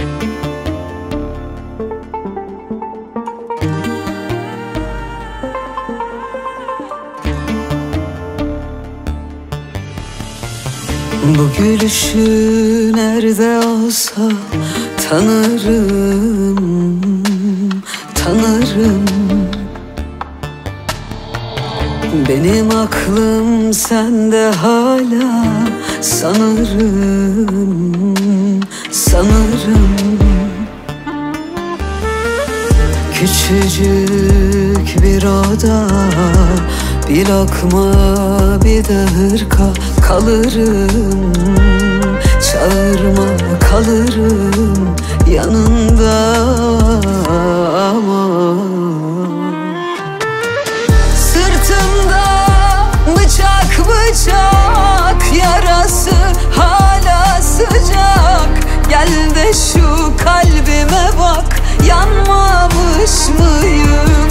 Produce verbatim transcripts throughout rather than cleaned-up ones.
Bu gülüşü nerede olsa tanırım, tanırım. Benim aklım sende hala, sanırım, sanırım. Küçücük bir oda, bir lokma bir de hırka, kalırım. Çağırma, kalırım yanında ama sırtımda bıçak bıçak yarası hala sıcak. Gel de şu kalbime bak, yanmamış mıyım?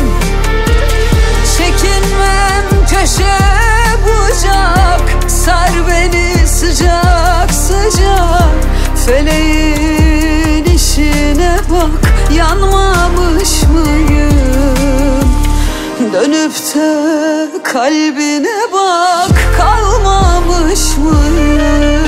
Çekinmem köşe bucak, sar beni sıcak sıcak. Feleğin işine bak, yanmamış mıyım? Dönüp de kalbine bak, kalmamış mıyım?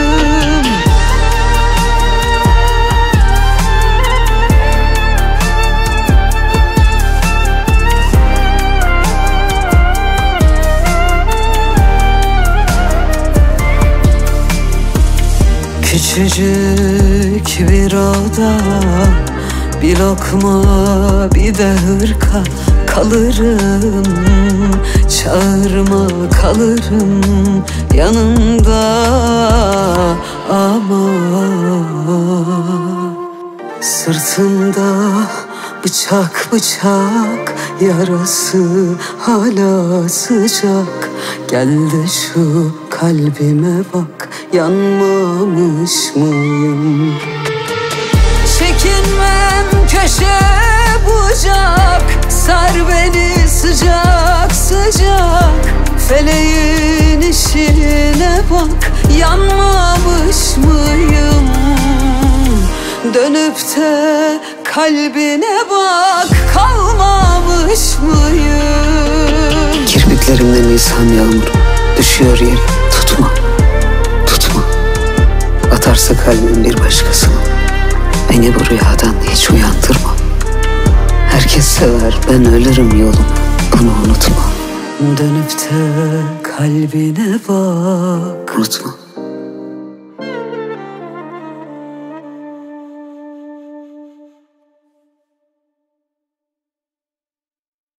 Küçücük bir oda, bir lokma bir de hırka, kalırım. Çağırma, kalırım yanında ama sırtımda bıçak bıçak yarası hala sıcak. Gel de şu kalbime bak, yanmamış mıyım? Çekinmem köşe bucak, sar beni sıcak sıcak. Feleğin işine bak, yanmamış mıyım? Dönüp de kalbine bak, kalmamış mıyım? Kirpiklerimden nisan yağmuru düşüyor yere, tutma, tutma. Atarsa kalbim bir başkasına, beni bu rüyadan hiç uyandırma. Herkes sever, ben ölürüm yolum, bunu unutma. Dönüp de kalbine bak, Unutma.